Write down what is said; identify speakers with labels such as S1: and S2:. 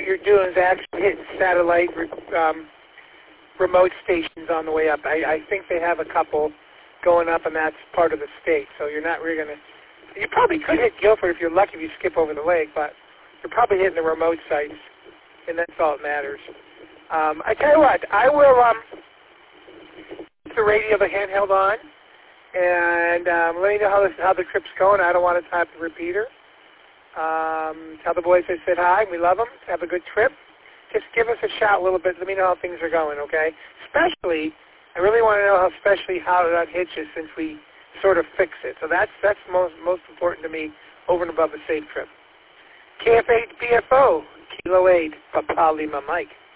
S1: you're doing is actually hitting satellite remote stations on the way up. I think they have a couple going up, and that's part of the state. So you're not really going to... You probably could hit Guilford if you're lucky if you skip over the lake, but you're probably hitting the remote sites, and that's all that matters. I tell you what, I will keep the radio, the handheld on, and let me know how the trip's going. I don't want to type the repeater. Tell the boys I said hi. We love them. Have a good trip. Just give us a shout a little bit. Let me know how things are going, okay? Especially, I really want to know how it unhitches since we sort of fix it. So that's most important to me over and above the safe trip. KF8 BFO, Kilo 8, Papa Lima Mike.